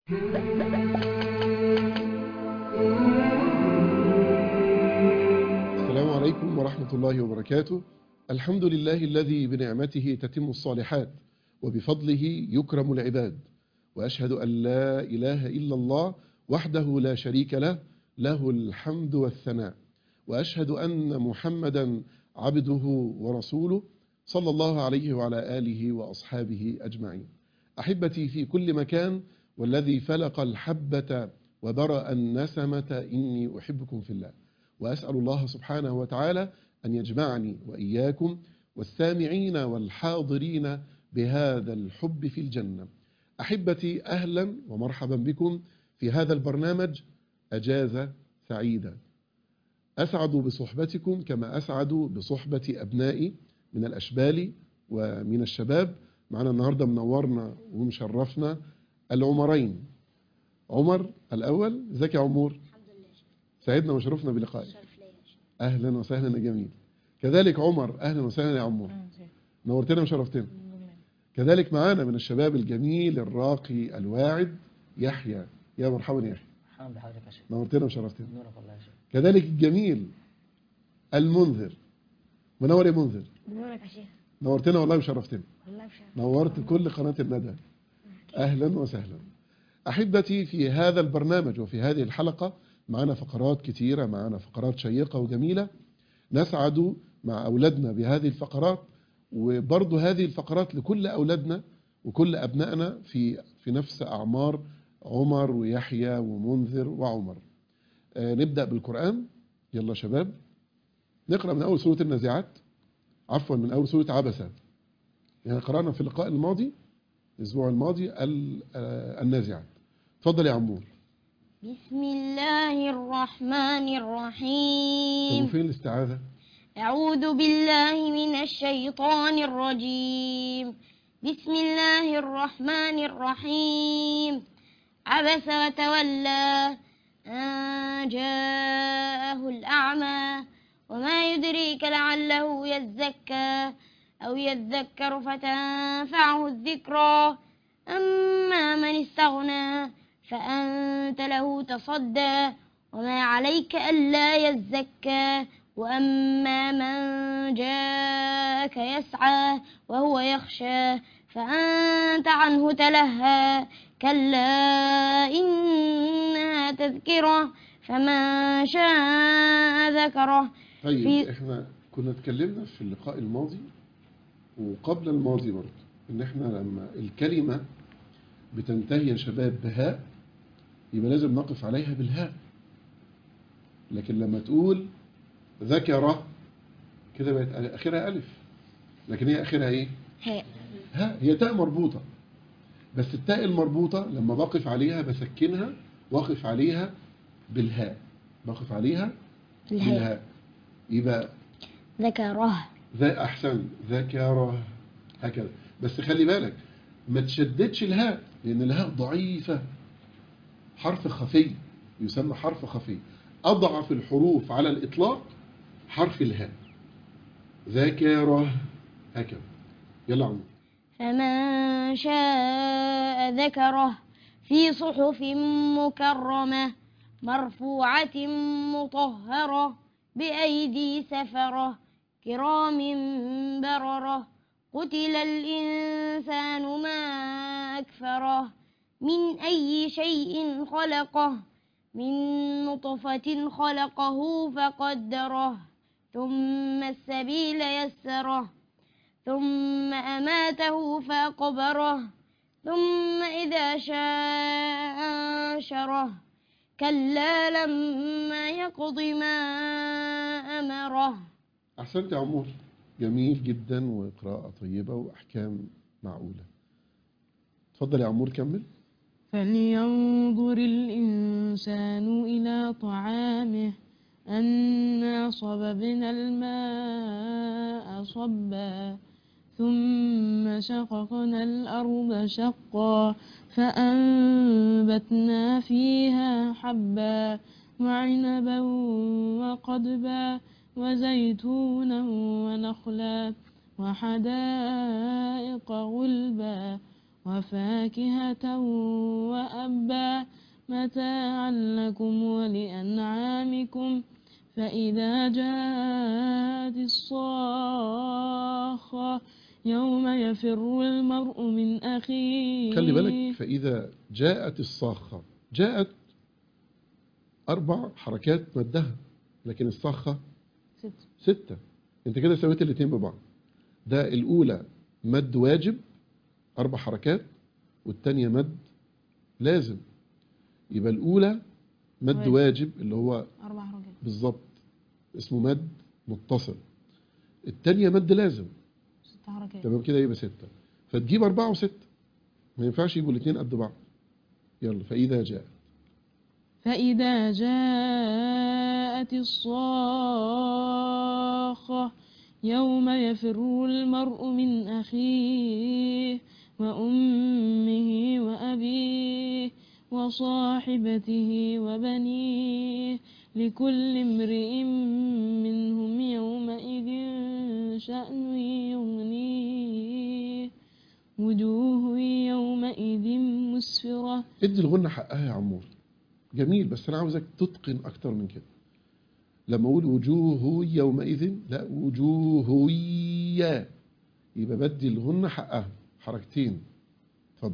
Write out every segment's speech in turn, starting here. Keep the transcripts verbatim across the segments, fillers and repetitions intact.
السلام عليكم ورحمة الله وبركاته. الحمد لله الذي بنعمته تتم الصالحات وبفضله يكرم العباد، وأشهد أن لا إله إلا الله وحده لا شريك له، له الحمد والثناء، وأشهد أن محمدا عبده ورسوله صلى الله عليه وعلى آله وأصحابه أجمعين. أحبتي في كل مكان، والذي فلق الحبة وبرأ النسمة إني أحبكم في الله، وأسأل الله سبحانه وتعالى أن يجمعني وإياكم والسامعين والحاضرين بهذا الحب في الجنة. أحبتي أهلا ومرحبا بكم في هذا البرنامج أجازة سعيدة. أسعد بصحبتكم كما أسعد بصحبة أبنائي من الأشبال ومن الشباب. معنا النهاردة منورنا ومشرفنا العمرين. عمر الأول، ازيك يا عمور؟ الحمد لله. سعدنا وشرفنا بلقائك. أهلا وسهلا يا جميل. كذلك عمر، أهلا وسهلا يا عمور، نورتنا وشرفتنا. كذلك معانا من الشباب الجميل الراقي الواعد يحيى. يا مرحبا يا يحيى. مرحبا بحضرتك يا شيخ. نورتنا وشرفتنا. نورك والله يا شيخ. كذلك الجميل المنذر. منور يا منذر. نورك يا شيخ. نورتنا والله وشرفتنا. والله بشرف. نورت كل قناة الندى. أهلا وسهلا. أحبتي في هذا البرنامج وفي هذه الحلقة معنا فقرات كتيرة، معنا فقرات شيقة وجميلة. نسعد مع أولادنا بهذه الفقرات، وبرضه هذه الفقرات لكل أولادنا وكل أبنائنا في في نفس أعمار عمر ويحيى ومنذر وعمر. آه نبدأ بالقرآن. يلا شباب نقرأ من أول سورة النازعات، عفوا من أول سورة عبسة. يعني قرأنا في اللقاء الماضي الأسبوع الماضي النازعات. تفضل يا عمور. بسم الله الرحمن الرحيم. طب فين الاستعاذة؟ أعوذ بالله من الشيطان الرجيم. بسم الله الرحمن الرحيم. عبس وتولى أن جاءه الأعمى وما يدريك لعله يزكى أو يذكر فتنفعه الذكرى. أما من استغنى فأنت له تصدى وما عليك ألا يزكى. وأما من جاءك يسعى وهو يخشى فأنت عنه تلهى. كلا إنها تذكرة فمن شاء ذكره. طيب احنا كنا اتكلمنا في اللقاء الماضي وقبل الماضي برضه ان احنا لما الكلمة بتنتهي يا شباب بهاء يبقى لازم نقف عليها بالهاء، لكن لما تقول ذكر كده بقت اخرها الف، لكن هي اخرها ايه؟ هاء. ها هي تاء مربوطة، بس التاء المربوطة لما بقف عليها بسكنها واقف عليها بالهاء، بقف عليها بالهاء. بالهاء يبقى ذكره. ذا أحسن ذكره هكذا. بس خلي بالك ما تشددش الهاء لأن الهاء ضعيفة، حرف خفي يسمى حرف خفي. أضعف الحروف على الإطلاق حرف الهاء. ذكره هكذا. يلا عمو. فمن شاء ذكره في صحف مكرمة مرفوعة مطهرة بأيدي سفرة كرام بررة. قتل الإنسان ما أكفره من أي شيء خلقه من نطفة خلقه فقدره ثم السبيل يسره ثم أماته فأقبره ثم إذا شاء أنشره كلا لما يقض ما أمره. أحسنت يا عمور، جميل جدا وقراءة طيبة وأحكام معقولة. تفضل يا عمور كمل. فلينظر الإنسان إلى طعامه أنا صببنا الماء صبا ثم شققنا الأرض شقا فأنبتنا فيها حبا وعنبا وقضبا وزيتونا ونخلا وحدائق غلبا وفاكهة وأبا متاعا لكم ولأنعامكم فإذا جاءت الصاخة يوم يفر المرء من أخيه. خلي بالك، فإذا جاءت الصاخة، جاءت أربع حركات مدها، لكن الصاخة ست. ستة. انت كده سويت الاتنين ببعض. ده الأولى مد واجب أربع حركات، والتانية مد لازم. يبقى الأولى مد واجب. واجب اللي هو أربع حركات بالظبط اسمه مد متصل. التانية مد لازم ست حركات. تمام كده، يبقى ستة. فتجيب أربعة وستة، ما ينفعش يبقوا الاتنين قد بعض. يلا، فإذا جاء فإذا جاءت الصاخة يوم يفر المرء من أخيه وأمه وأبيه وصاحبته وبنيه لكل امرئ منهم يومئذ شأن يغنيه وجوه يومئذ مسفرة. ادي الغنة حقها يا عمور. جميل، بس أنا عاوزك تتقن أكتر من كده. لما أقول وجوه يومئذ، لا، وجوه يا، يبقى بدي الغنة حقها حركتين. اتفضل.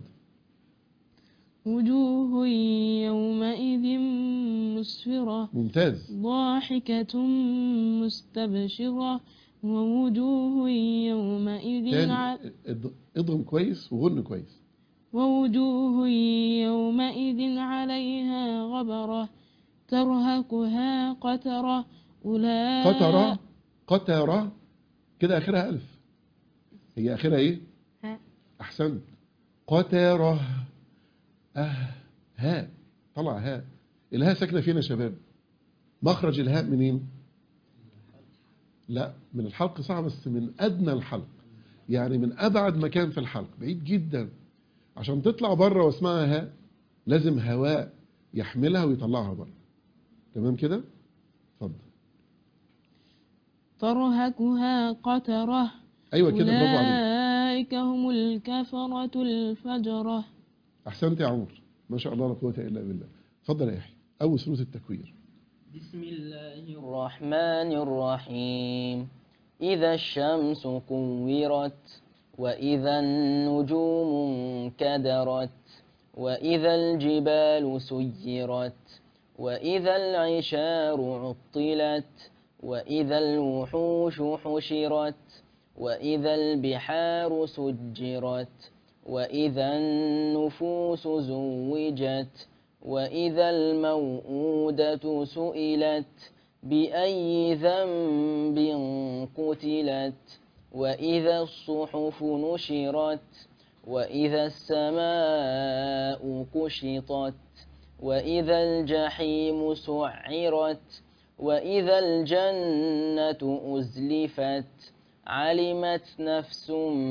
وجوه يومئذ مسفرة ممتاز. ضاحكة مستبشرة ووجوه يومئذ تاني، ع... اض- اضغم كويس وغن كويس. ووجوه يومئذ عليها غبرة ترهقها قترة أولئك قطرة، قطرة كده آخرها ألف. هي آخرها إيه؟ ها. أحسنت. قطرة. أه هاء، طلع هاء. الهاء ساكنة فين يا شباب؟ مخرج الهاء منين؟ لا، من الحلق صعب، بس من أدنى الحلق، يعني من أبعد مكان في الحلق، بعيد جدا. عشان تطلع بره واسمها هاء لازم هواء يحملها ويطلعها بره. تمام كده؟ اتفضل. ترهقها قترة أيوة كده، برافو عليك. أولئك هم الكفرة الفجرة. أحسنت يا عمر، ما شاء الله لا قوة إلا بالله. اتفضل يا يحيى. أول سورة التكوير. بسم الله الرحمن الرحيم. إذا الشمس كورت وإذا النجوم انكدرت وإذا الجبال سيرت وإذا العشار عطلت وإذا الوحوش حشرت وإذا البحار سجرت وإذا النفوس زوجت وإذا الموءودة سئلت بأي ذنب قتلت وإذا الصحف نشرت وإذا السماء كشطت وإذا الجحيم سعرت وإذا الجنة أزلفت علمت نفس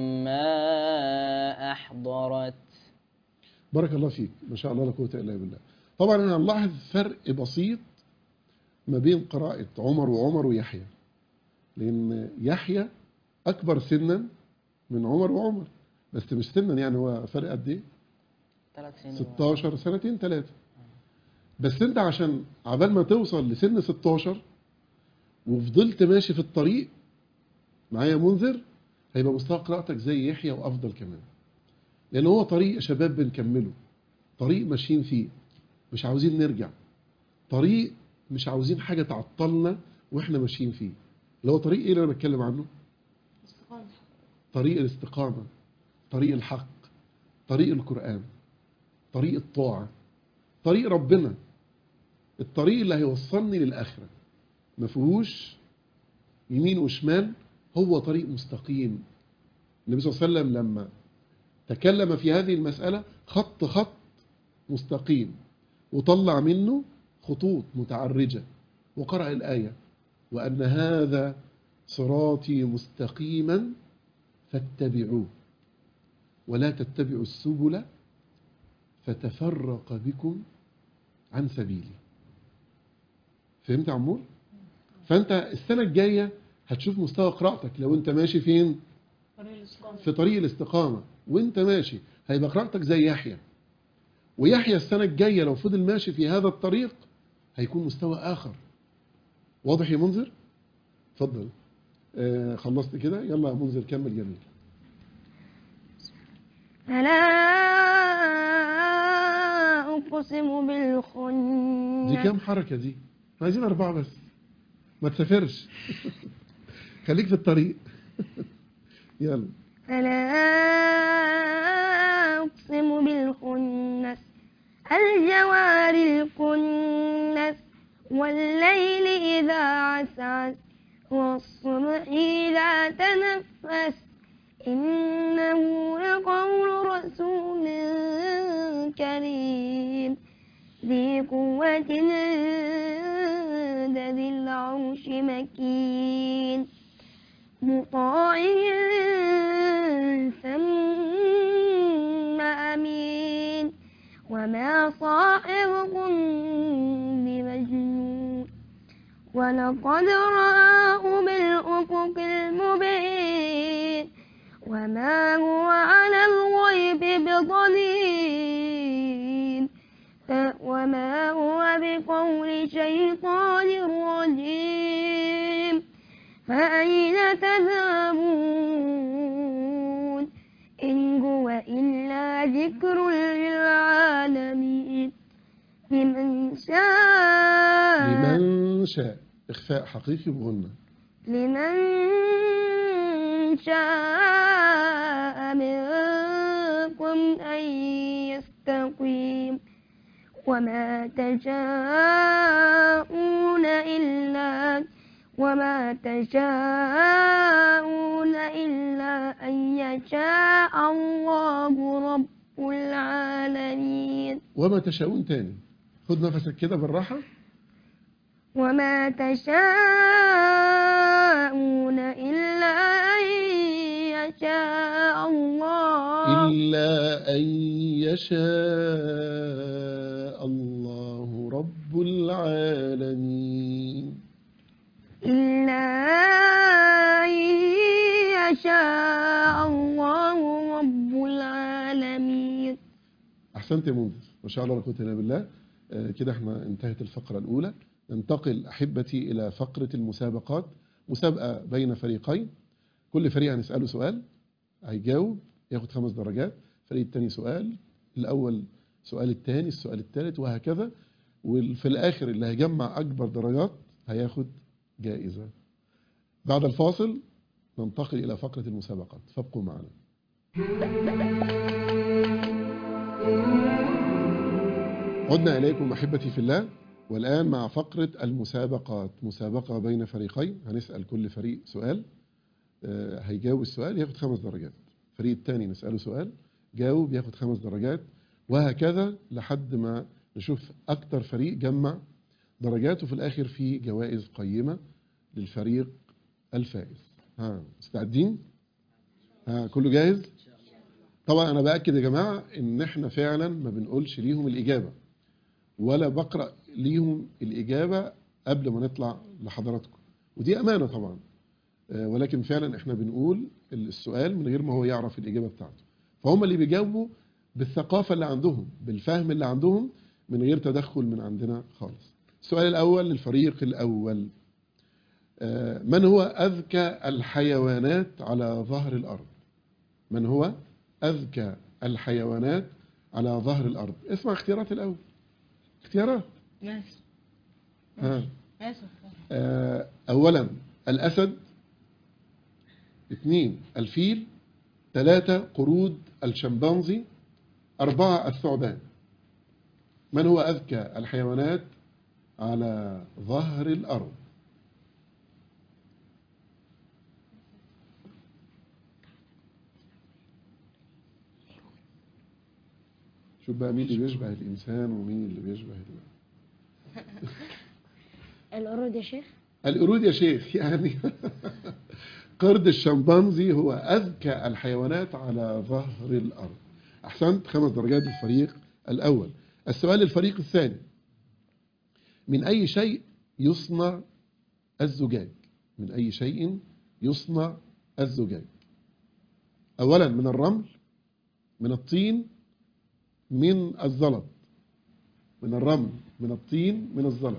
ما أحضرت. بارك الله فيك، ما شاء الله لا قوة إلا بالله. طبعا أنا نلاحظ فرق بسيط ما بين قراءة عمر وعمر ويحيى، لأن يحيى أكبر سنا من عمر وعمر، بس مش سنا، يعني هو فرق قد إيه؟ ثلاث سنين. ستاشر، سنتين ثلاثة. بس أنت عشان عبال ما توصل لسن ستاشر وفضلت ماشي في الطريق معايا منذر، هيبقى مستوى قراءتك زي يحيى وأفضل كمان، لأن هو طريق يا شباب بنكمله، طريق ماشيين فيه مش عاوزين نرجع، طريق مش عاوزين حاجة تعطلنا وإحنا ماشيين فيه. اللي هو طريق إيه اللي أنا بتكلم عنه؟ استقامة. طريق الاستقامة، طريق الحق، طريق القرآن، طريق الطاعة، طريق ربنا، الطريق اللي هيوصلني للآخرة، ما فيهوش يمين وشمال، هو طريق مستقيم. النبي صلى الله عليه وسلم لما تكلم في هذه المسألة خط خط مستقيم وطلع منه خطوط متعرجة، وقرأ الآية وأن هذا صراطي مستقيما فاتبعوه ولا تتبعوا السبل فتفرق بكم عن سبيلي. فهمت يا عمور؟ فأنت السنة الجاية هتشوف مستوى قراءتك لو أنت ماشي فين؟ في طريق الاستقامة، وأنت ماشي هيبقى قراءتك زي يحيى. ويحيى السنة الجاية لو فضل ماشي في هذا الطريق هيكون مستوى آخر. واضح يا منذر؟ اتفضل. آه خلصت كده؟ يلا يا منذر كمل. جميل. فلا أقسم بالخنس. دي كام حركة دي؟ عايزين أربعة بس، ما تسافرش. خليك في الطريق. يلا. فلا أقسم بالخنس الجوار الكنس والليل إذا عسعس والصبح إذا تنفس إنه لقول رسول كريم ذي قوة عند ذي العرش مكين مطاع ثم أمين وما صاحبكم بمجنون ولقد رآه بالأفق المبين وما هو على الغيب بضنين وما هو بقول شيطان رجيم فأين تذهبون إن هو إلا ذكر للعالمين لمن شاء لمن شاء إخفاء حقيقي بغنى لمن شاء منكم أن يستقيم وما تشاءون إلا وما تشاءون إلا أن يشاء الله رب العالمين. وما تشاءون تاني، خد نفسك كده بالراحة. وما تشاءون إلا أن يشاء الله إلا أن يشاء الله رب العالمين. إلا أن يشاء الله رب العالمين. أحسنت يا منذر، ما شاء الله لا قوة إلا بالله. آه كده احنا انتهت الفقرة الأولى. ننتقل أحبتي إلى فقرة المسابقات. مسابقة بين فريقين، كل فريق هنسأله سؤال، هيجاوب ياخد خمس درجات، الفريق الثاني سؤال، الأول سؤال الثاني، السؤال الثالث، وهكذا. وفي الآخر اللي هيجمع أكبر درجات هياخد جائزة. بعد الفاصل ننتقل إلى فقرة المسابقات، فابقوا معنا. عدنا إليكم أحبتي في الله، والآن مع فقرة المسابقات. مسابقة بين فريقين، هنسأل كل فريق سؤال، آه هيجاوب السؤال ياخد خمس درجات، الفريق الثاني نسأله سؤال جاوب ياخد خمس درجات، وهكذا لحد ما نشوف أكتر فريق جمع درجات، وفي الآخر في جوائز قيمة للفريق الفائز. ها مستعدين؟ ها كله جاهز؟ طبعا أنا بأكد يا جماعة إن إحنا فعلا ما بنقولش ليهم الإجابة ولا بقرأ ليهم الإجابة قبل ما نطلع لحضراتكم، ودي أمانة طبعا، ولكن فعلا إحنا بنقول السؤال من غير ما هو يعرف الإجابة بتاعته، فهم اللي بيجاوبوا بالثقافة اللي عندهم، بالفهم اللي عندهم، من غير تدخل من عندنا خالص. السؤال الأول للفريق الأول: من هو أذكى الحيوانات على ظهر الأرض؟ من هو أذكى الحيوانات على ظهر الأرض؟ اسمع اختيارات الأول. اختيارات ماشي. ها. ماشي. آه أولا الأسد، اثنين الفيل، ثلاثة قرود الشمبانزي، أربعة الثعبان. من هو أذكى الحيوانات على ظهر الأرض؟ شوف بقى مين اللي بيشبه الإنسان ومين اللي بيشبه ال... القرود يا شيخ. القرود يا شيخ يعني. قرد الشمبانزي هو أذكى الحيوانات على ظهر الأرض. أحسنت، خمس درجات للفريق الأول. السؤال للفريق الثاني: من أي شيء يصنع الزجاج؟ من أي شيء يصنع الزجاج؟ أولا من الرمل، من الطين من الزلط، من الرمل، من الطين من الزلط.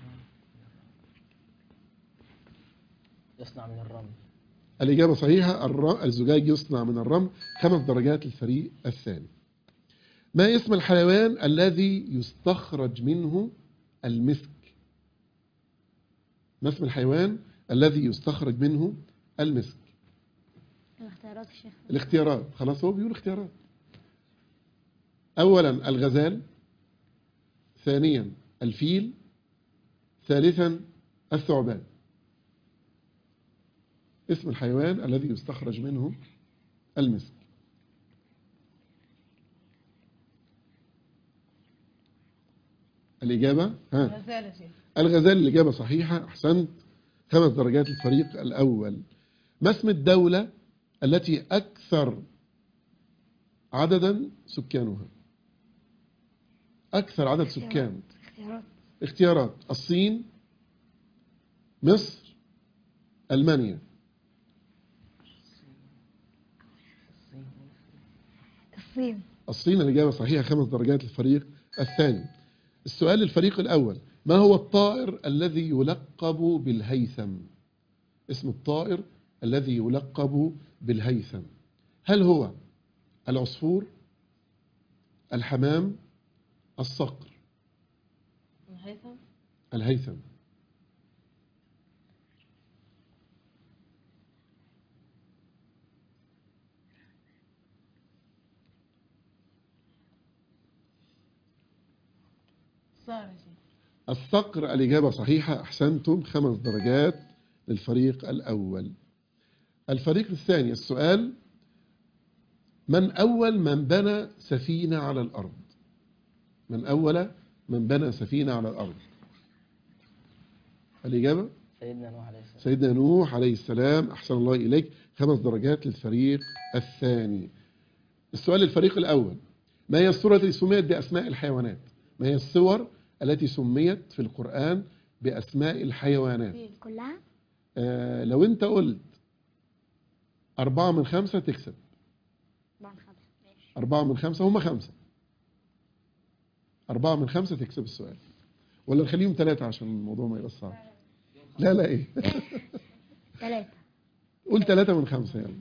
يصنع من الرمل. الإجابة صحيحة، الر- الزجاج يصنع من الرمل. خمس درجات للفريق الثاني. ما اسم الحيوان الذي يستخرج منه المسك؟ ما اسم الحيوان الذي يستخرج منه المسك؟ الاختيارات يا شيخ. الاختيارات، خلاص هو بيقول اختيارات. أولا الغزال، ثانيا الفيل، ثالثا الثعبان. اسم الحيوان الذي يستخرج منه المسك. الإجابة ها الغزال يا شيخ. الغزال، الإجابة صحيحة، أحسنت. خمس درجات للفريق الأول. ما اسم الدولة التي أكثر عددا سكانها؟ أكثر عدد سكان. اختيارات. اختيارات: الصين، مصر، ألمانيا. الصين. الصين، الإجابة صحيحة. خمس درجات للفريق الثاني. السؤال للفريق الأول: ما هو الطائر الذي يلقب بالهيثم؟ اسم الطائر الذي يلقب بالهيثم، هل هو العصفور، الحمام، الصقر؟ الهيثم. الهيثم. صار يا شيخ. الصقر، الإجابة صحيحة، أحسنتم. خمس درجات للفريق الأول. الفريق الثاني، السؤال: من أول من بنى سفينة على الأرض؟ من أول من بنى سفينة على الأرض؟ الإجابة سيدنا نوح عليه السلام. سيدنا نوح عليه السلام، أحسن الله إليك. خمس درجات للفريق الثاني. السؤال للفريق الأول: ما هي السورة التي سميت بأسماء الحيوانات؟ ما هي السور التي سميت في القرآن بأسماء الحيوانات؟ كلها. آه لو أنت قلت أربعة من خمسة تكسب. أربعة من خمسة. ماشي. أربعة من خمسة، هم خمسة. أربعة من خمسة تكسب السؤال، ولا نخليهم ثلاثة عشان الموضوع ما يبقى صعب؟ لا لا إيه ثلاثة. قول ثلاثة من خمسة يعني.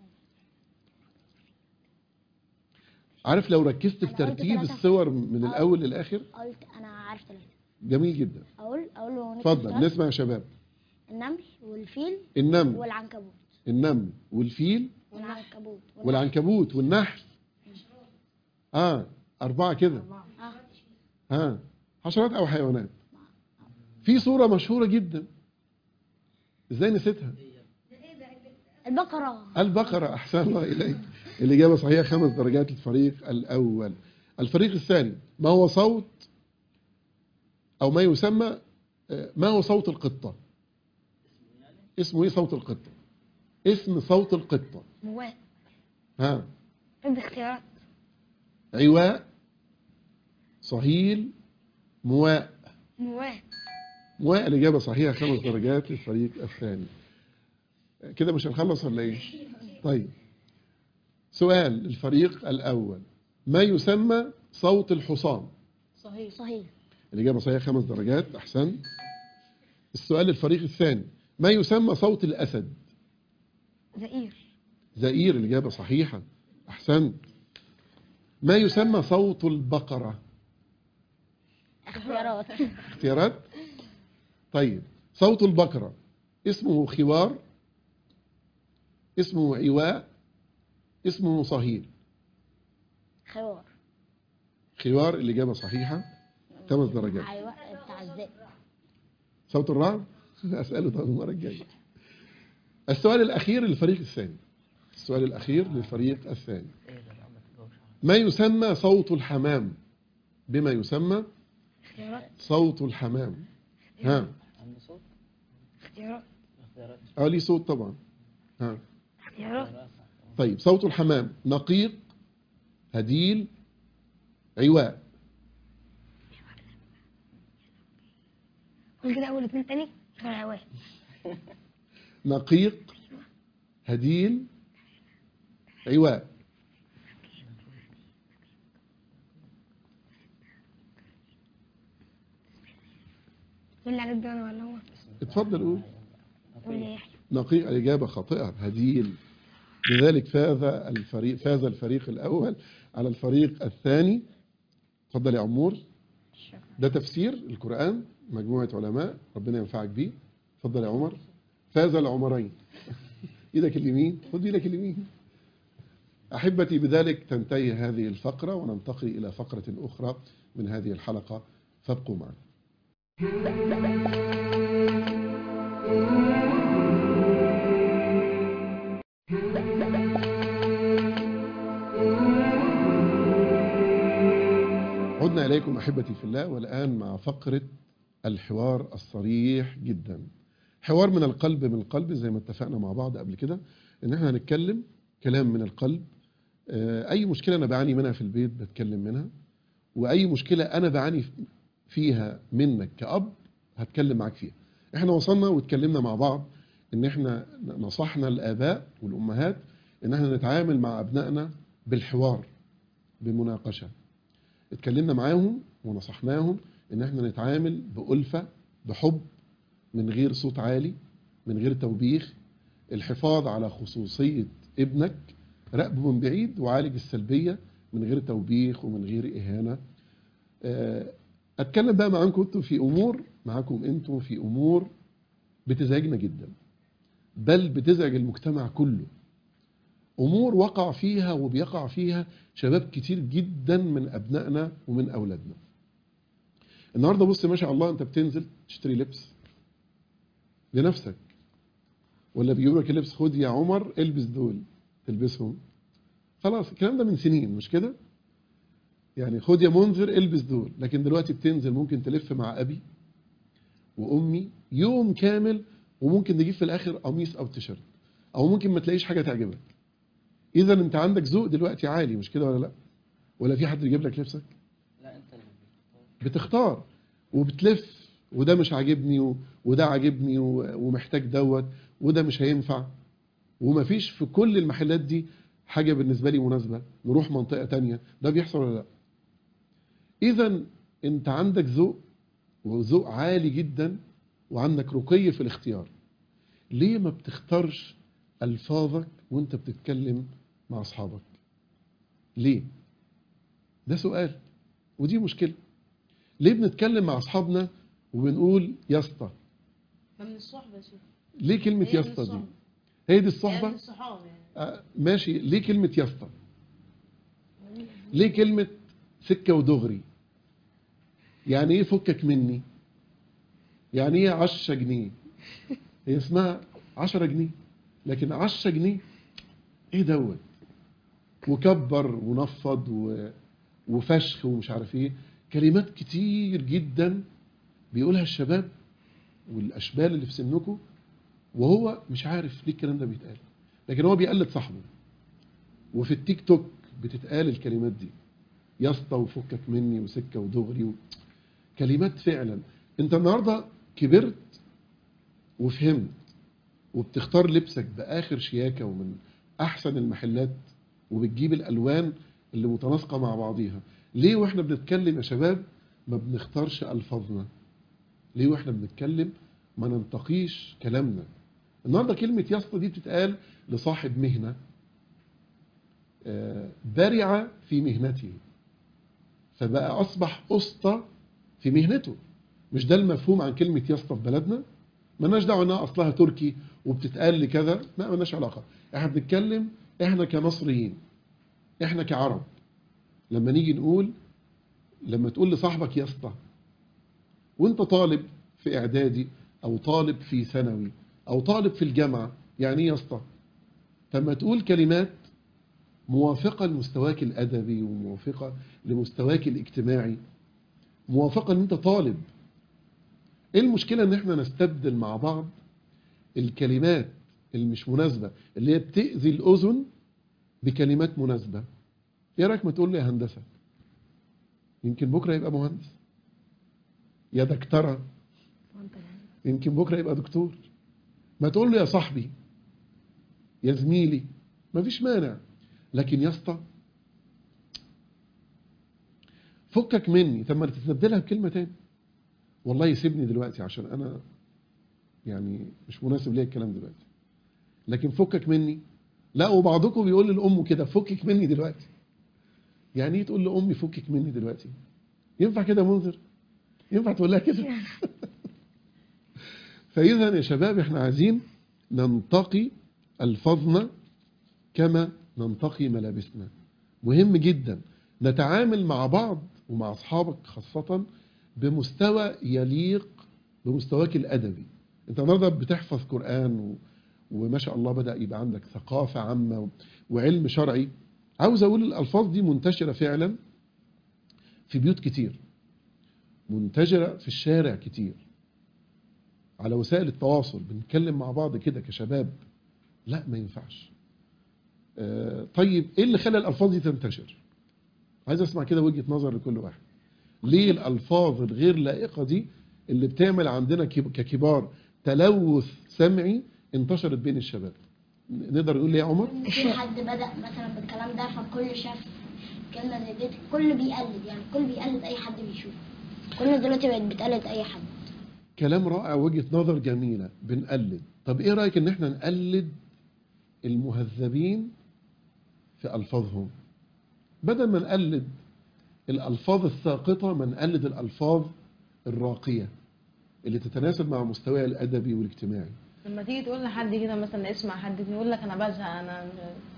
عارف لو ركزت في أنا قلت ترتيب ثلاثة. الصور من أه. الأول للآخر قلت أنا عارف ثلاثة. جميل جدا. أقول أقول له اتفضل نسمع يا شباب. النمل والفيل النمل والعنكبوت. النمل والفيل والعنكبوت والعنكبوت والنحل. اه أربعة كده. آه. ها حشرات أو حيوانات. في صورة مشهورة جدا، ازاي نسيتها؟ البقرة. البقرة، أحسن الله إليك. الإجابة صحيحة. خمس درجات للفريق الأول. الفريق الثاني: ما هو صوت أو ما يسمى ما هو صوت القطة؟ اسمه إيه صوت القطة؟ اسم صوت القطة. مواء. ها ادي اختيارات. عواء، صهيل، مواء. مواء. مواء، الإجابة صحيحة. خمس درجات للفريق الثاني. كده مش هنخلص ولا إيه؟ طيب، سؤال للفريق الأول: ما يسمى صوت الحصان؟ صحيح. صحيح. الإجابة صحيحة. خمس درجات، أحسن. السؤال للفريق الثاني: ما يسمى صوت الأسد؟ زئير. زئير، الإجابة صحيحة، أحسن. ما يسمى صوت البقرة؟ اختيارات. اختيارات. طيب، صوت البقرة اسمه خوار، اسمه عواء، اسمه صهيل؟ خوار. خوار، الإجابة صحيحة. خمس درجات. ايوه بتاع الذئب. صوت الرعد. أسأله طب المرة الجاية. السؤال الأخير للفريق الثاني. السؤال الأخير للفريق الثاني: ما يسمى صوت الحمام؟ بما يسمى اختيارات. صوت الحمام؟ ها عنده صوت. اختيارات. اختيارات. اه ليه صوت طبعا. ها اختيارات. طيب، صوت الحمام: نقيق، هديل، عواء؟ قول كده اول اتنين تاني غير هواء. نقيق، هديل، عواء. مين اللي عليك ده انا ولا هو؟ اتفضل قول. قول يا يحيى. نقيق، الإجابة خاطئة، هديل. لذلك فاز الفريق فاز الفريق الأول على الفريق الثاني. اتفضل يا عمور. شكرا. ده تفسير القرآن، مجموعة علماء ربنا ينفعك بيه. اتفضل يا عمر. فاز العمرين. ايدك اليمين، خد ايدك اليمين. أحبتي، بذلك تنتهي هذه الفقرة وننتقل إلى فقرة أخرى من هذه الحلقة، فابقوا معنا. عدنا إليكم أحبتي في الله، والآن مع فقرة الحوار الصريح جدا. حوار من القلب من القلب، زي ما اتفقنا مع بعض قبل كده إن احنا هنتكلم كلام من القلب. أي مشكلة أنا بعاني منها في البيت بتكلم منها، وأي مشكلة أنا بعاني فيها منك كأب هتكلم معاك فيها. احنا وصلنا واتكلمنا مع بعض إن احنا نصحنا الآباء والأمهات إن احنا نتعامل مع أبنائنا بالحوار، بمناقشة. اتكلمنا معاهم ونصحناهم إن احنا نتعامل بألفة، بحب، من غير صوت عالي، من غير توبيخ، الحفاظ على خصوصية ابنك، راقبه من بعيد وعالج السلبية من غير توبيخ ومن غير إهانة. أتكلم بقى معاكم انتم في أمور معاكم انتم في أمور بتزعجنا جدا، بل بتزعج المجتمع كله. أمور وقع فيها وبيقع فيها شباب كتير جدا من أبنائنا ومن أولادنا. النهاردة بص ما شاء الله، أنت بتنزل تشتري لبس لنفسك، ولا بيجيبوا لك اللبس، خد يا عمر البس دول تلبسهم. خلاص الكلام ده من سنين، مش كده؟ يعني خد يا منذر البس دول. لكن دلوقتي بتنزل ممكن تلف مع أبي وأمي يوم كامل، وممكن تجيب في الآخر قميص أو تيشيرت، أو ممكن ما تلاقيش حاجة تعجبك. إذا أنت عندك ذوق دلوقتي عالي، مش كده ولا لا؟ ولا في حد يجيب لك لبسك؟ لا، انت اللي بتختار وبتلف، وده مش عاجبني وده عاجبني ومحتاج دوت، وده مش هينفع، ومفيش في كل المحلات دي حاجة بالنسبة لي مناسبة، نروح منطقة تانية. ده بيحصل ولا لا؟ إذا أنت عندك ذوق، وذوق عالي جدا، وعندك رقي في الاختيار. ليه ما بتختارش ألفاظك وانت بتتكلم مع أصحابك؟ ليه؟ ده سؤال، ودي مشكلة. ليه بنتكلم مع أصحابنا وبنقول يا اسطى؟ ما من الصحبة يا شيخ. ليه كلمة هي يا من اسطى دي؟ الصحبة. هي دي هي الصحبة؟ من الصحاب يعني. آه ماشي، ليه كلمة يا اسطى؟ ليه كلمة سكة ودغري؟ يعني ايه فكك مني؟ يعني ايه عشرة جنيه؟ هي اسمها عشرة جنيه، لكن عشرة جنيه ايه دوت؟ وكبر ونفض و... وفشخ ومش عارف ايه، كلمات كتير جدا بيقولها الشباب والاشبال اللي في سنكم، وهو مش عارف ليه الكلام ده بيتقال، لكن هو بيقلد صاحبه. وفي التيك توك بتتقال الكلمات دي، يا اسطى وفكك مني وسكه ودغري و... كلمات فعلا. انت النهارده كبرت وفهمت، وبتختار لبسك باخر شياكه ومن احسن المحلات، وبتجيب الالوان اللي متناسقه مع بعضيها. ليه واحنا بنتكلم يا شباب ما بنختارش الفاظنا؟ ليه واحنا بنتكلم ما ننتقيش كلامنا؟ النهارده كلمه يا اسطى دي بتتقال لصاحب مهنه بارعه في مهنته، فبقى اصبح اسطى في مهنته. مش ده المفهوم عن كلمه يا اسطى في بلدنا؟ مالناش دعوه انها اصلها تركي وبتتقال لكذا، ما مالناش علاقه. احنا بنتكلم احنا كمصريين، احنا كعرب، لما نيجي نقول، لما تقول لصاحبك يا اسطى وانت طالب في اعدادي او طالب في ثانوي او طالب في الجامعه، يعني ايه يا اسطى؟ لما تقول كلمات موافقه لمستواك الادبي، وموافقه لمستواك الاجتماعي، موافقه ان انت طالب. ايه المشكله ان احنا نستبدل مع بعض الكلمات اللي مش مناسبه، اللي هي بتاذي الاذن، بكلمات مناسبه؟ ايه رايك ما تقول لي يا هندسه؟ يمكن بكره يبقى مهندس. يا دكتوره، يمكن بكره يبقى دكتور. ما تقول له يا صاحبي، يا زميلي، ما فيش مانع. لكن يا اسطى، فكك مني، طب ما تستبدلها بكلمه تاني. والله سيبني دلوقتي عشان انا يعني مش مناسب ليا الكلام دلوقتي، لكن فكك مني. لا، وبعضكم بيقول لامه كده فكك مني دلوقتي. يعني ايه تقول لامي فكك مني دلوقتي؟ ينفع كده منذر؟ ينفع تقول لها كده؟ فاذا يا شباب احنا عايزين ننتقي الفاظنا كما ننتقي ملابسنا. مهم جدا نتعامل مع بعض ومع اصحابك خاصه بمستوى يليق بمستواك الادبي. انت النهارده بتحفظ قران و... وما شاء الله بدأ يبقى عندك ثقافة عامة وعلم شرعي. عاوز أقول الألفاظ دي منتشرة فعلا في بيوت كتير، منتشرة في الشارع كتير، على وسائل التواصل بنتكلم مع بعض كده كشباب. لا، ما ينفعش. آه طيب إيه اللي خلى الألفاظ دي تنتشر؟ عايز أسمع كده وجهة نظر لكل واحد. ليه الألفاظ الغير لائقة دي اللي بتعمل عندنا ككبار تلوث سمعي انتشرت بين الشباب؟ نقدر نقول ليه يا عمر؟ في حد بدأ مثلا بالكلام ده فالكل شاف كلمة زي دي، الكل بيقلد، يعني الكل بيقلد أي حد بيشوفه، كل دلوقتي بقت بتقلد أي حد. كلام رائع، وجهة نظر جميلة. بنقلد. طب إيه رأيك إن إحنا نقلد المهذبين في ألفاظهم بدل ما نقلد الألفاظ الساقطة؟ ما نقلد الألفاظ الراقية اللي تتناسب مع مستواي الأدبي والاجتماعي. لما تيجي تقول لحد كده مثلا اسمع حد يقول لك انا بزهق، انا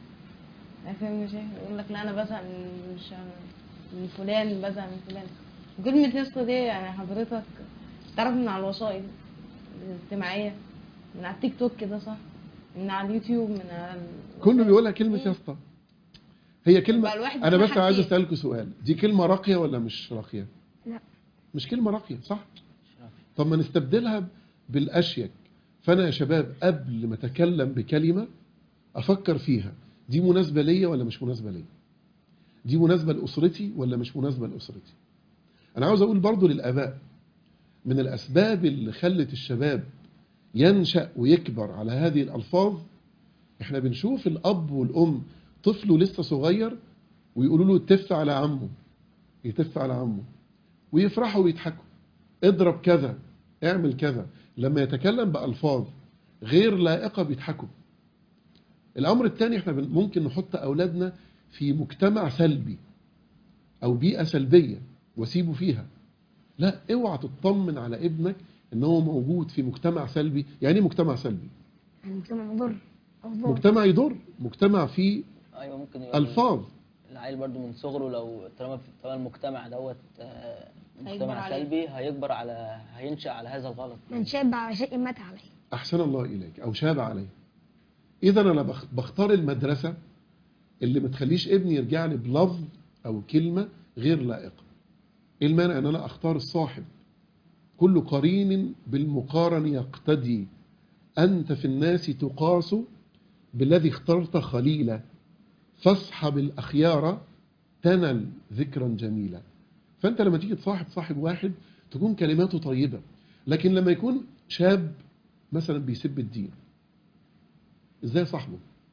فاهم مش يقول لك لا انا بزهق من مش من فلان، بزهق من فلان. وكلمة يسطا دي يعني حضرتك تعرف من على الوسائل الاجتماعية، من على التيك توك كده صح، من على اليوتيوب، من على كله بيقولها كلمة يا اسطى. هي كلمة. أنا بس عايز أسألكوا سؤال، دي كلمة راقية ولا مش راقية؟ لا، مش كلمة راقية صح؟ طب ما نستبدلها بالأشيك. فأنا يا شباب قبل ما أتكلم بكلمة أفكر فيها دي مناسبة ليا ولا مش مناسبة ليا؟ دي مناسبة لأسرتي ولا مش مناسبة لأسرتي؟ أنا عاوز أقول برضو للآباء، من الأسباب اللي خلت الشباب ينشأ ويكبر على هذه الألفاظ، إحنا بنشوف الأب والأم طفله لسه صغير ويقولوا له تف على عمه، يتف على عمه ويفرحوا ويضحكوا، اضرب كذا، اعمل كذا. لما يتكلم بألفاظ غير لائقة بيضحكوا. الأمر الثاني، احنا ممكن نحط أولادنا في مجتمع سلبي أو بيئة سلبية وسيبه فيها. لا، اوعى تطمن على ابنك ان هو موجود في مجتمع سلبي. يعني ايه مجتمع سلبي؟ يعني مجتمع يضر. مجتمع يضر، مجتمع فيه ايوه ممكن يبقى الفاظ. العيل برضو من صغره لو طالما في طالما المجتمع دوت آه، هيكبر مجتمع عليه. سلبي، هيكبر على هينشأ على هذا الغلط. من شاب على شيء مات عليه. احسن الله اليك، او شاب عليه. اذا انا بخ- بختار المدرسة اللي ما تخليش ابني يرجع لي بلفظ او كلمة غير لائقة. ايه المانع ان انا اختار الصاحب؟ كل قرين بالمقارن يقتدي، انت في الناس تقاس بالذي اخترت خليلا، فاصحب الأخيار تنل ذكرا جميلا. فأنت لما تيجي تصاحب صاحب واحد تكون كلماته طيبة، لكن لما يكون شاب مثلا بيسب الدين، ازاي صاحبه؟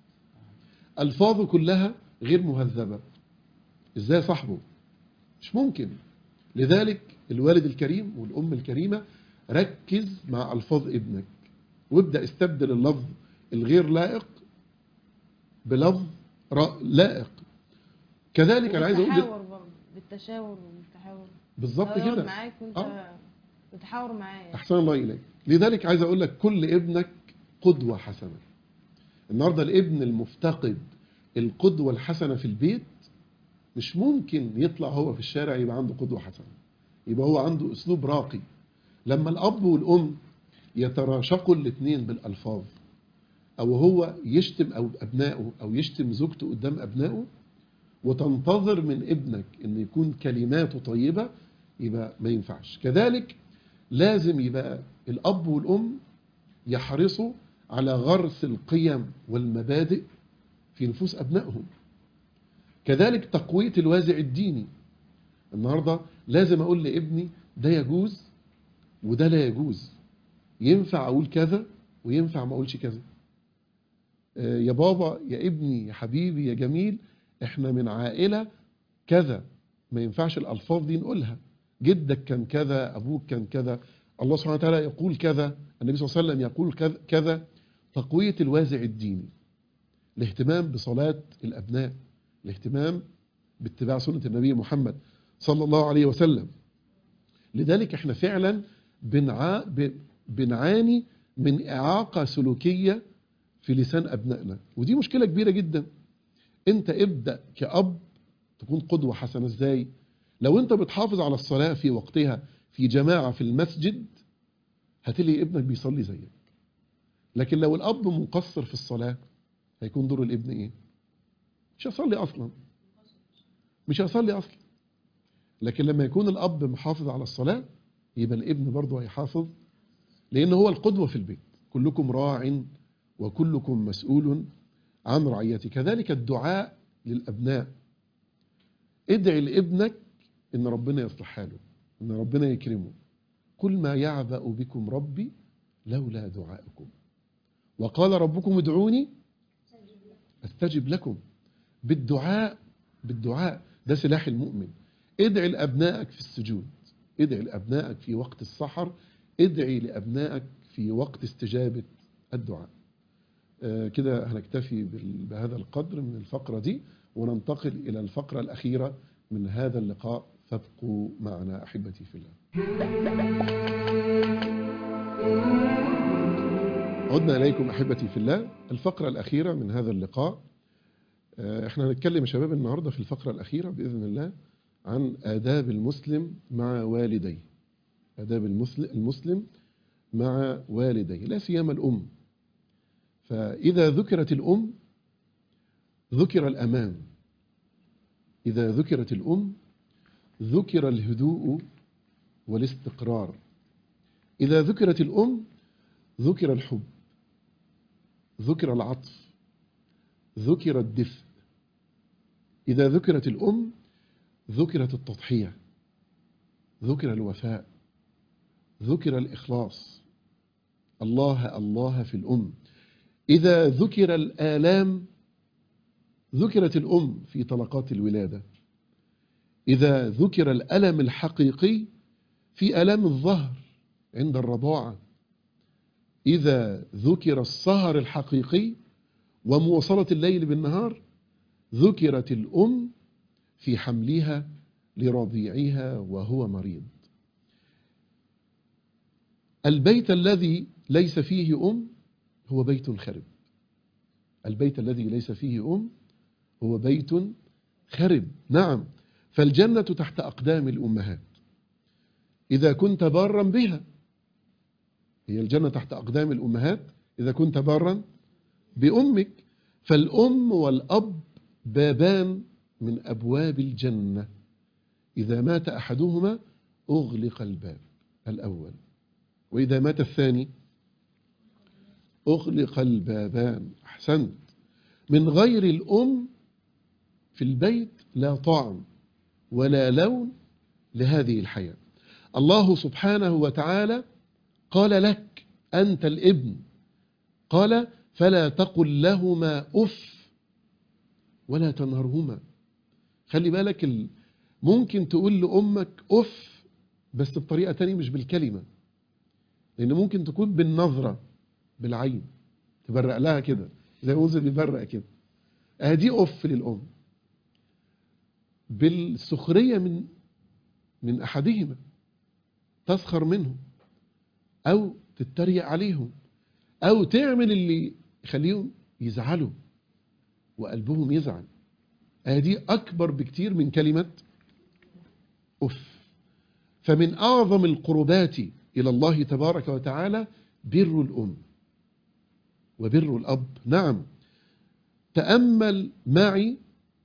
ألفاظه كلها غير مهذبة، ازاي صاحبه؟ مش ممكن. لذلك الوالد الكريم والأم الكريمة ركز مع ألفاظ ابنك، وابدأ استبدل اللفظ الغير لائق بلفظ لائق. كذلك انا عايز اقول بالتحاور برضه، بالتشاور والتحاور بالظبط يقعد كده. معاك وانت آه. بتحاور معاه. احسن الله اليك. لذلك عايز اقول لك كل ابنك قدوة حسنة. النهارده الابن المفتقد القدوة الحسنة في البيت مش ممكن يطلع هو في الشارع يبقى عنده قدوة حسنة، يبقى هو عنده اسلوب راقي. لما الاب والام يتراشقوا الاثنين بالالفاظ، او هو يشتم او ابنائه او يشتم زوجته قدام ابنائه، وتنتظر من ابنك ان يكون كلماته طيبة، يبقى ما ينفعش. كذلك لازم يبقى الاب والام يحرصوا على غرس القيم والمبادئ في نفوس ابنائهم. كذلك تقوية الوازع الديني. النهاردة لازم اقول لابني ده يجوز وده لا يجوز، ينفع اقول كذا وينفع ما اقولش كذا. يا بابا يا ابني يا حبيبي يا جميل، احنا من عائلة كذا، ما ينفعش الألفاظ دي نقولها. جدك كان كذا، أبوك كان كذا، الله سبحانه وتعالى يقول كذا، النبي صلى الله عليه وسلم يقول كذا. تقوية الوازع الديني، الاهتمام بصلاة الأبناء، الاهتمام باتباع سنة النبي محمد صلى الله عليه وسلم. لذلك احنا فعلا بنع... بنعاني من إعاقة سلوكية في لسان أبنائنا، ودي مشكلة كبيرة جدا. انت ابدأ كأب تكون قدوة حسنة. ازاي؟ لو انت بتحافظ على الصلاة في وقتها في جماعة في المسجد، هتلاقي ابنك بيصلي زيك. لكن لو الأب مقصر في الصلاة، هيكون دور الابن ايه؟ مش هيصلي أصلا، مش هيصلي أصلا. لكن لما يكون الأب محافظ على الصلاة، يبقى الابن برضه هيحافظ، لأن هو القدوة في البيت. كلكم راع وكلكم مسؤول عن رعيته. كذلك الدعاء للأبناء. ادعي لابنك إن ربنا يصلح حاله، إن ربنا يكرمه. قل ما يعبأ بكم ربي لولا دعاءكم، وقال ربكم ادعوني استجب لكم. بالدعاء، بالدعاء ده سلاح المؤمن. ادعي لأبنائك في السجود، ادعي لأبنائك في وقت السحر، ادعي لأبنائك في وقت استجابة الدعاء. آه كده هنكتفي بهذا القدر من الفقرة دي، وننتقل إلى الفقرة الأخيرة من هذا اللقاء. فابقوا معنا أحبتي في الله. عدنا إليكم أحبتي في الله. الفقرة الأخيرة من هذا اللقاء، آه احنا هنتكلم يا شباب النهاردة في الفقرة الأخيرة بإذن الله عن آداب المسلم مع والديه. آداب المسلم مع والديه، لا سيما الأم. فإذا ذكرت الأم ذكر الأمان، إذا ذكرت الأم ذكر الهدوء والاستقرار، إذا ذكرت الأم ذكر الحب، ذكر العطف، ذكر الدفء. إذا ذكرت الأم ذكرت التضحية، ذكر الوفاء، ذكر الإخلاص. الله الله في الأم. إذا ذكر الآلام ذكرت الأم في طلقات الولادة. إذا ذكر الألم الحقيقي في آلام الظهر عند الرضاعة. إذا ذكر السهر الحقيقي ومواصلة الليل بالنهار، ذكرت الأم في حملها لرضيعها وهو مريض. البيت الذي ليس فيه أم هو بيت خرب. البيت الذي ليس فيه أم هو بيت خرب. نعم، فالجنة تحت أقدام الأمهات إذا كنت بارا بها. هي الجنة تحت أقدام الأمهات إذا كنت بارا بأمك. فالأم والأب بابان من أبواب الجنة. إذا مات أحدهما أغلق الباب الأول، وإذا مات الثاني أغلق البابان. أحسنت. من غير الأم في البيت لا طعم ولا لون لهذه الحياة. الله سبحانه وتعالى قال لك أنت الابن، قال فلا تقل لهما أف ولا تنهرهما. خلي بالك، ممكن تقول لأمك أف بس بطريقة تانية مش بالكلمة، لأن ممكن تكون بالنظرة بالعين، تبرق لها كده زي موزة بيبرق كده، أهدي أف للأم. بالسخرية من من أحدهما، تسخر منهم أو تتريق عليهم أو تعمل اللي يخليهم يزعلوا وقلبهم يزعل. هذه أكبر بكتير من كلمة أف. فمن أعظم القربات إلى الله تبارك وتعالى بر الأم وبر الأب. نعم، تأمل معي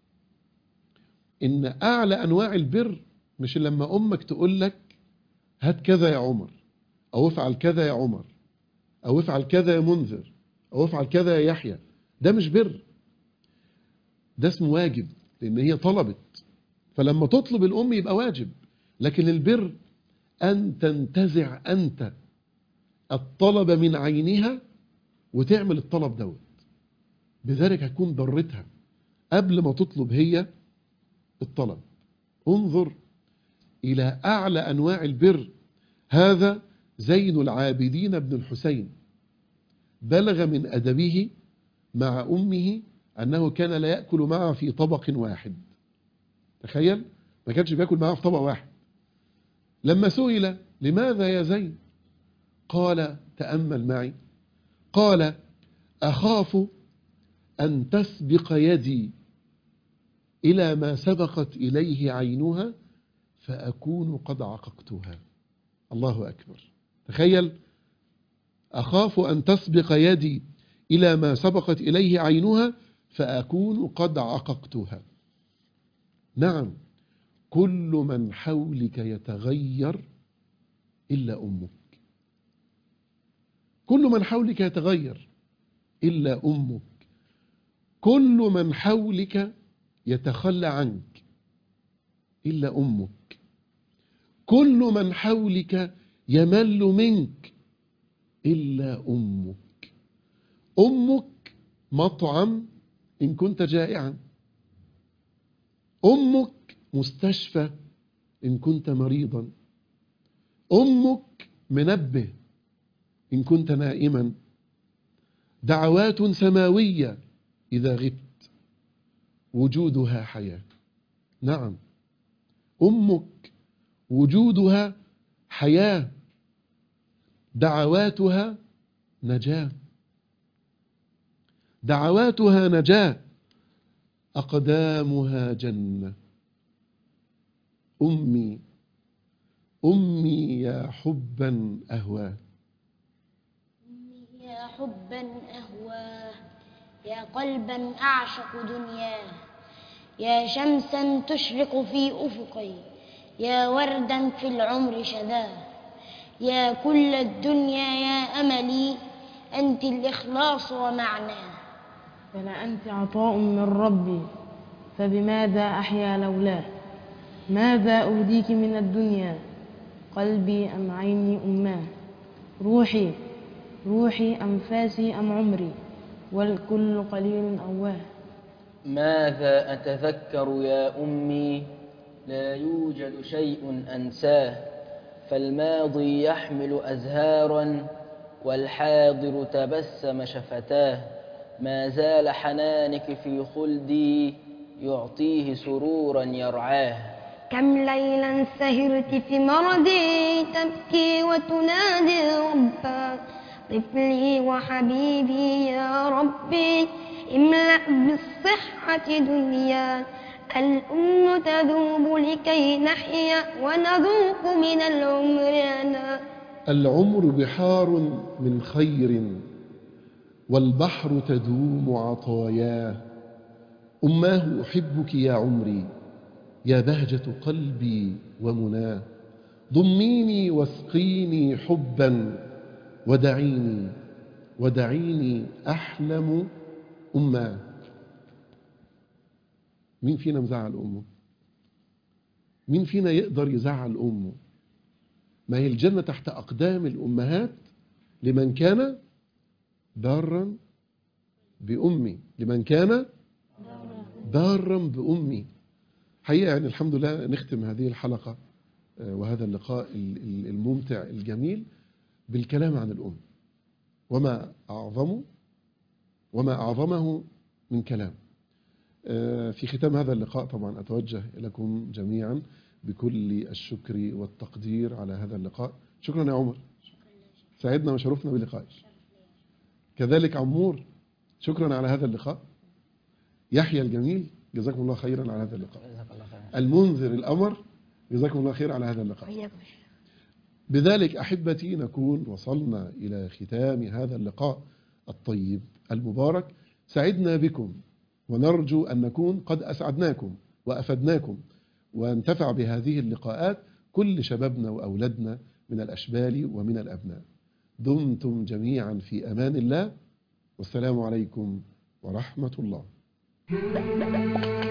إن أعلى أنواع البر مش لما أمك تقول لك هات كذا يا عمر، أو افعل كذا يا عمر، أو افعل كذا يا منذر، أو افعل كذا يا يحيى. ده مش بر، ده اسمه واجب، لأن هي طلبت، فلما تطلب الأم يبقى واجب. لكن البر أن تنتزع أنت الطلب من عينها وتعمل الطلب دوت، بذلك هتكون برتها قبل ما تطلب هي الطلب. انظر إلى أعلى أنواع البر. هذا زين العابدين بن الحسين بلغ من أدبه مع أمه أنه كان لا يأكل معها في طبق واحد. تخيل، ما كانش بيأكل معها في طبق واحد. لما سئل لماذا يا زين قال تأمل معي، قال أخاف أن تسبق يدي إلى ما سبقت إليه عينها فأكون قد عققتها. الله أكبر. تخيل، أخاف أن تسبق يدي إلى ما سبقت إليه عينها فأكون قد عققتها. نعم، كل من حولك يتغير إلا أمك. كل من حولك يتغير إلا أمك. كل من حولك يتخلى عنك إلا أمك. كل من حولك يمل منك إلا أمك. أمك مطعم إن كنت جائعا، أمك مستشفى إن كنت مريضا، أمك منبه إن كنت نائما، دعوات سماوية إذا غبت، وجودها حياة. نعم، أمك وجودها حياة، دعواتها نجاة، دعواتها نجاة، أقدامها جنة. أمي أمي يا حبا أهواه. أمي يا حبا أهواه، يا قلبا أعشق دنياه، يا شمسا تشرق في أفقي، يا وردا في العمر شذاه، يا كل الدنيا يا أملي، أنت الإخلاص ومعناه. فلا أنت عطاء من ربي، فبماذا أحيا لولاه؟ ماذا أهديك من الدنيا، قلبي أم عيني أماه؟ روحي روحي أنفاسي أم عمري، والكل قليل أواه. ماذا أتذكر يا أمي، لا يوجد شيء أنساه، فالماضي يحمل أزهارا، والحاضر تبسم شفتاه. ما زال حنانك في خلدي، يعطيه سرورا يرعاه. كم ليلا سهرت في مرضي، تبكي وتنادي ربا، طفلي وحبيبي يا ربي، املأ بالصحة دنيا. الأم تذوب لكي نحيا، ونذوق من العمر أنا. العمر بحار من خير، والبحر تدوم عطاياه. أماه أحبك يا عمري، يا بهجة قلبي ومناه. ضميني واسقيني حبا، ودعيني ودعيني أحلم أماه. مين فينا مزعل أمه؟ مين فينا يقدر يزعل أمه؟ ما هي الجنة تحت أقدام الأمهات لمن كان بارا بأمي، لمن كان بارا بأمي. حقيقة يعني الحمد لله نختم هذه الحلقة وهذا اللقاء الممتع الجميل بالكلام عن الأم، وما أعظمه وما أعظمه من كلام. في ختام هذا اللقاء طبعا أتوجه لكم جميعا بكل الشكر والتقدير على هذا اللقاء. شكرا يا عمر، سعدنا وشرفنا بلقائك. كذلك عمور، شكرا على هذا اللقاء. يحيى الجميل، جزاكم الله خيرا على هذا اللقاء. المنذر الأمر، جزاكم الله خير على هذا اللقاء. بذلك أحبتي نكون وصلنا إلى ختام هذا اللقاء الطيب المبارك. سعدنا بكم، ونرجو أن نكون قد أسعدناكم وأفدناكم، وانتفع بهذه اللقاءات كل شبابنا وأولادنا من الأشبال ومن الأبناء. دمتم جميعا في أمان الله، والسلام عليكم ورحمة الله.